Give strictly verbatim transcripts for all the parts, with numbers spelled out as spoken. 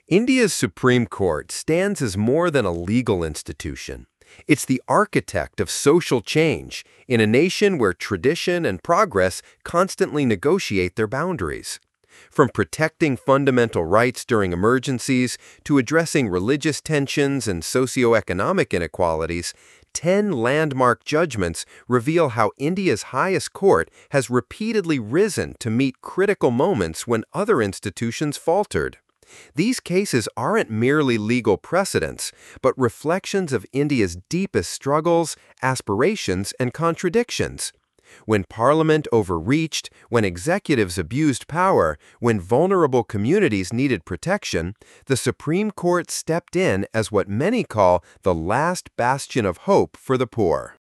India's Supreme Court stands as more than a legal institution. It's the architect of social change in a nation where tradition and progress constantly negotiate their boundaries. From protecting fundamental rights during emergencies to addressing religious tensions and socioeconomic inequalities, ten landmark judgments reveal how India's highest court has repeatedly risen to meet critical moments when other institutions faltered. These cases aren't merely legal precedents, but reflections of India's deepest struggles, aspirations, and contradictions. When Parliament overreached, when executives abused power, when vulnerable communities needed protection, the Supreme Court stepped in as what many call the last bastion of hope for the poor.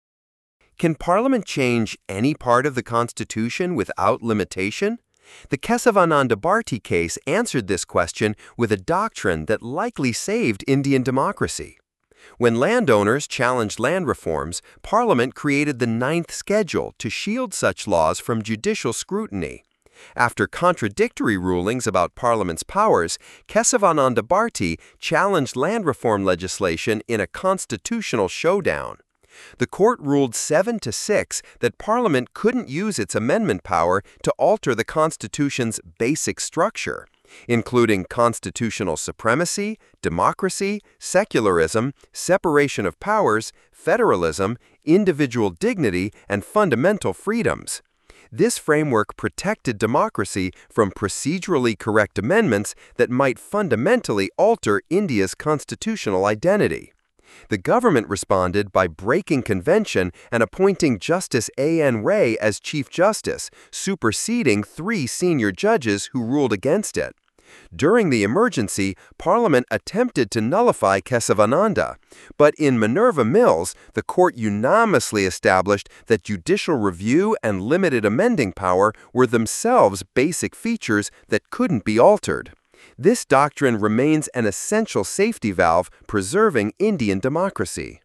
Can Parliament change any part of the Constitution without limitation? The Kesavananda Bharti case answered this question with a doctrine that likely saved Indian democracy. When landowners challenged land reforms, Parliament created the Ninth Schedule to shield such laws from judicial scrutiny. After contradictory rulings about Parliament's powers, Kesavananda Bharti challenged land reform legislation in a constitutional showdown. The court ruled seven to six that Parliament couldn't use its amendment power to alter the Constitution's basic structure, including constitutional supremacy, democracy, secularism, separation of powers, federalism, individual dignity, and fundamental freedoms. This framework protected democracy from procedurally correct amendments that might fundamentally alter India's constitutional identity. The government responded by breaking convention and appointing Justice A N Ray as Chief Justice, superseding three senior judges who ruled against it. During the emergency, Parliament attempted to nullify Kesavananda, but in Minerva Mills, the court unanimously established that judicial review and limited amending power were themselves basic features that couldn't be altered. This doctrine remains an essential safety valve preserving Indian democracy.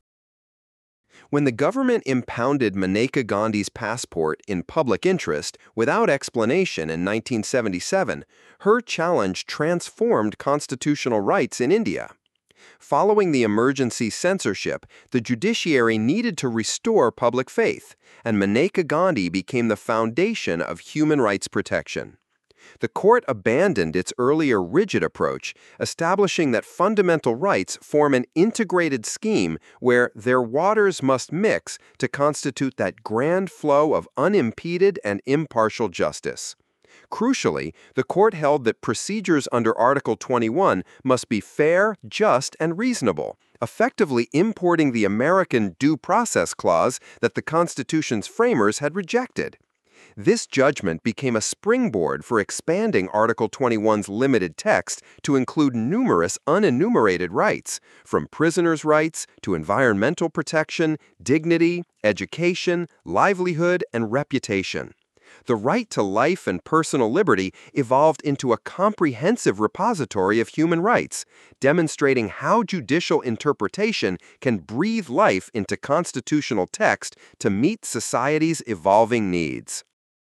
When the government impounded Maneka Gandhi's passport in public interest without explanation in nineteen seventy-seven, her challenge transformed constitutional rights in India. Following the emergency censorship, the judiciary needed to restore public faith, and Maneka Gandhi became the foundation of human rights protection. The court abandoned its earlier rigid approach, establishing that fundamental rights form an integrated scheme where their waters must mix to constitute that grand flow of unimpeded and impartial justice. Crucially, the court held that procedures under Article twenty-one must be fair, just, and reasonable, effectively importing the American Due Process Clause that the Constitution's framers had rejected. This judgment became a springboard for expanding Article twenty-one's limited text to include numerous unenumerated rights, from prisoners' rights to environmental protection, dignity, education, livelihood, and reputation. The right to life and personal liberty evolved into a comprehensive repository of human rights, demonstrating how judicial interpretation can breathe life into constitutional text to meet society's evolving needs.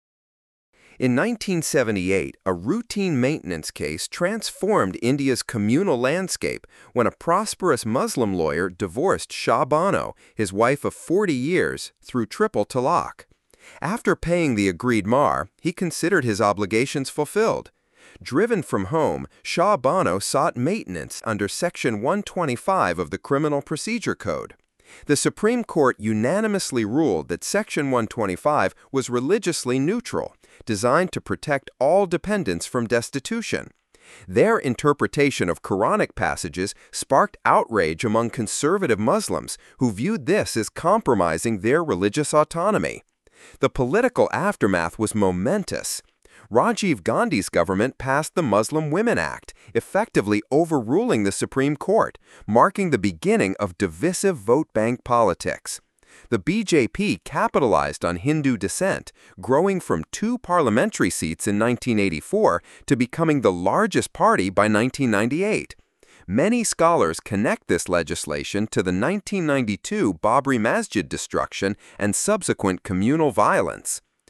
In nineteen seventy-eight, a routine maintenance case transformed India's communal landscape when a prosperous Muslim lawyer divorced Shah Bano, his wife of forty years, through triple talaq. After paying the agreed mahr, he considered his obligations fulfilled. Driven from home, Shah Bano sought maintenance under Section one twenty-five of the Criminal Procedure Code. The Supreme Court unanimously ruled that Section one twenty-five was religiously neutral, designed to protect all dependents from destitution. Their interpretation of Quranic passages sparked outrage among conservative Muslims who viewed this as compromising their religious autonomy. The political aftermath was momentous. Rajiv Gandhi's government passed the Muslim Women Act, effectively overruling the Supreme Court, marking the beginning of divisive vote bank politics. The B J P capitalized on Hindu dissent, growing from two parliamentary seats in nineteen eighty-four to becoming the largest party by nineteen ninety-eight. Many scholars connect this legislation to the nineteen ninety-two Babri Masjid destruction and subsequent communal violence.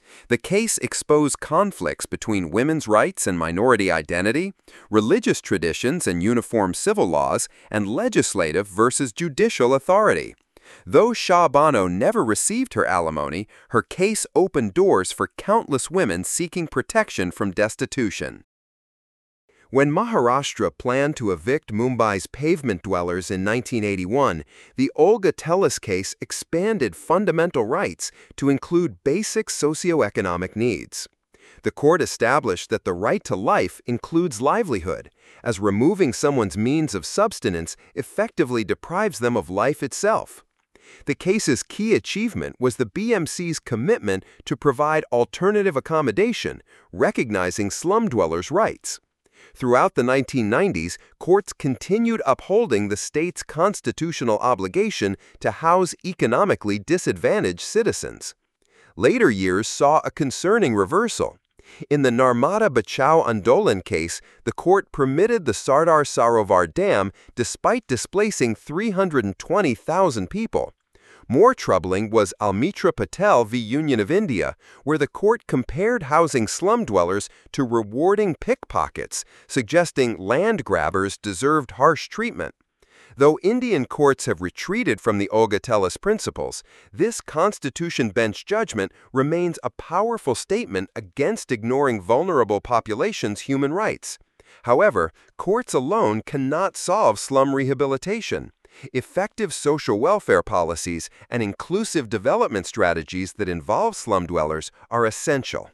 The case exposed conflicts between women's rights and minority identity, religious traditions and uniform civil laws, and legislative versus judicial authority. Though Shah Bano never received her alimony, her case opened doors for countless women seeking protection from destitution. When Maharashtra planned to evict Mumbai's pavement dwellers in nineteen eighty-one, the Olga Tellis case expanded fundamental rights to include basic socioeconomic needs. The court established that the right to life includes livelihood, as removing someone's means of subsistence effectively deprives them of life itself. The case's key achievement was the B M C's commitment to provide alternative accommodation, recognizing slum dwellers' rights. Throughout the nineteen nineties, courts continued upholding the state's constitutional obligation to house economically disadvantaged citizens. Later years saw a concerning reversal. In the Narmada Bachao Andolan case, the court permitted the Sardar Sarovar Dam despite displacing three hundred twenty thousand people. More troubling was Almitra Patel v. Union of India, where the court compared housing slum dwellers to rewarding pickpockets, suggesting land grabbers deserved harsh treatment. Though Indian courts have retreated from the Olga Tellis principles, this Constitution bench judgment remains a powerful statement against ignoring vulnerable populations' human rights. However, courts alone cannot solve slum rehabilitation. Effective social welfare policies and inclusive development strategies that involve slum dwellers are essential.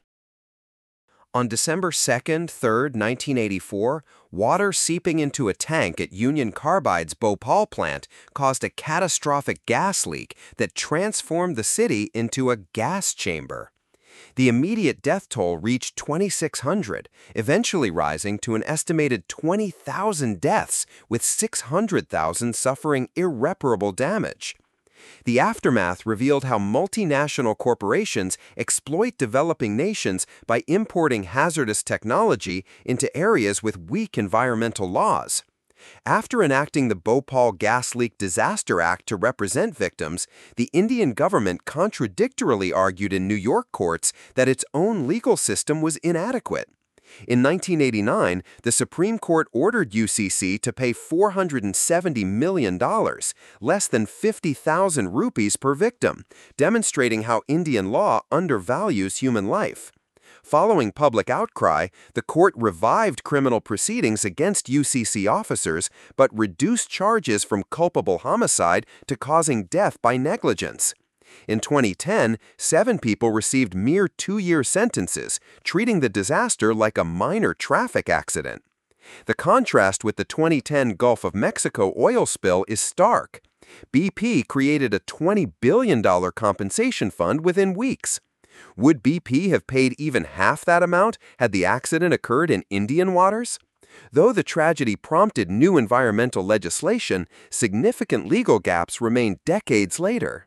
On December second, third, nineteen eighty-four, water seeping into a tank at Union Carbide's Bhopal plant caused a catastrophic gas leak that transformed the city into a gas chamber. The immediate death toll reached twenty-six hundred, eventually rising to an estimated twenty thousand deaths, with six hundred thousand suffering irreparable damage. The aftermath revealed how multinational corporations exploit developing nations by importing hazardous technology into areas with weak environmental laws. After enacting the Bhopal Gas Leak Disaster Act to represent victims, the Indian government contradictorily argued in New York courts that its own legal system was inadequate. In nineteen eighty-nine, the Supreme Court ordered U C C to pay four hundred seventy million dollars, less than fifty thousand rupees per victim, demonstrating how Indian law undervalues human life. Following public outcry, the court revived criminal proceedings against U C C officers but reduced charges from culpable homicide to causing death by negligence. In twenty ten, seven people received mere two-year sentences, treating the disaster like a minor traffic accident. The contrast with the twenty ten Gulf of Mexico oil spill is stark. B P created a twenty billion dollars compensation fund within weeks. Would B P have paid even half that amount had the accident occurred in Indian waters? Though the tragedy prompted new environmental legislation, significant legal gaps remain decades later.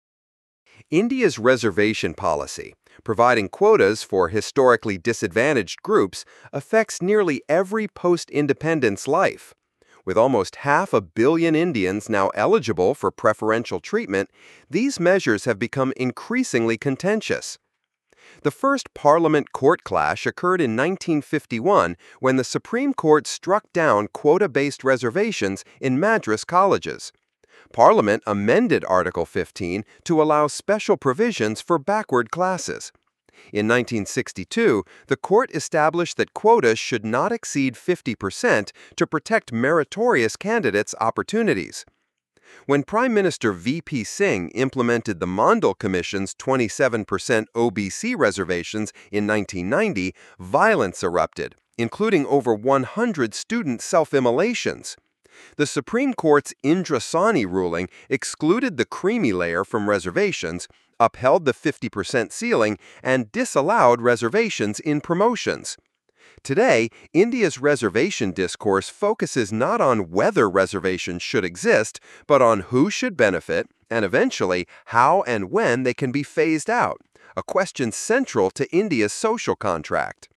India's reservation policy, providing quotas for historically disadvantaged groups, affects nearly every post-independence life. With almost half a billion Indians now eligible for preferential treatment, these measures have become increasingly contentious. The first Parliament court clash occurred in nineteen fifty-one when the Supreme Court struck down quota-based reservations in Madras colleges. Parliament amended Article fifteen to allow special provisions for backward classes. In nineteen sixty-two, the court established that quotas should not exceed fifty percent to protect meritorious candidates' opportunities. When Prime Minister V P Singh implemented the Mondal Commission's twenty-seven percent O B C reservations in nineteen ninety, violence erupted, including over one hundred student self-immolations. The Supreme Court's Indrasani ruling excluded the creamy layer from reservations, upheld the fifty percent ceiling, and disallowed reservations in promotions. Today, India's reservation discourse focuses not on whether reservations should exist, but on who should benefit, and eventually, how and when they can be phased out, a question central to India's social contract.